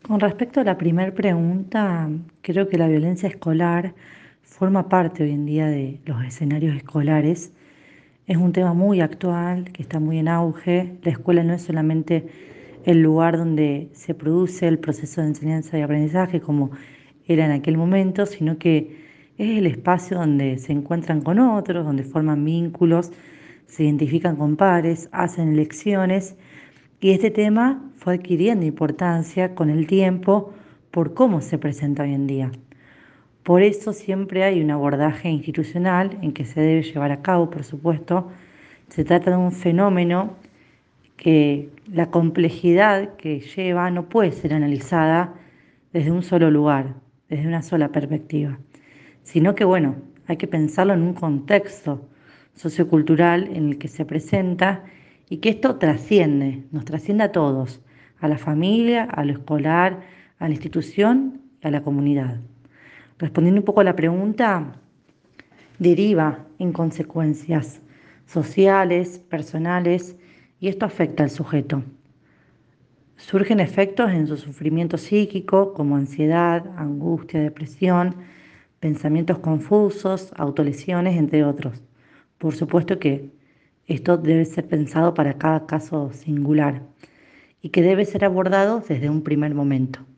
Con respecto a la primera pregunta, creo que la violencia escolar forma parte hoy en día de los escenarios escolares. Es un tema muy actual, que está muy en auge. La escuela no es solamente el lugar donde se produce el proceso de enseñanza y aprendizaje como era en aquel momento, sino que es el espacio donde se encuentran con otros, donde forman vínculos, se identifican con pares, hacen elecciones y este tema fue adquiriendo importancia con el tiempo por cómo se presenta hoy en día. Por eso siempre hay un abordaje institucional en que se debe llevar a cabo, por supuesto. Se trata de un fenómeno que la complejidad que lleva no puede ser analizada desde un solo lugar, desde una sola perspectiva, sino que, bueno, hay que pensarlo en un contexto sociocultural en el que se presenta y que esto trasciende, nos trasciende a todos, a la familia, a lo escolar, a la institución y a la comunidad. Respondiendo un poco a la pregunta, deriva en consecuencias sociales, personales, y esto afecta al sujeto. Surgen efectos en su sufrimiento psíquico como ansiedad, angustia, depresión, pensamientos confusos, autolesiones, entre otros. Por supuesto que esto debe ser pensado para cada caso singular y que debe ser abordado desde un primer momento.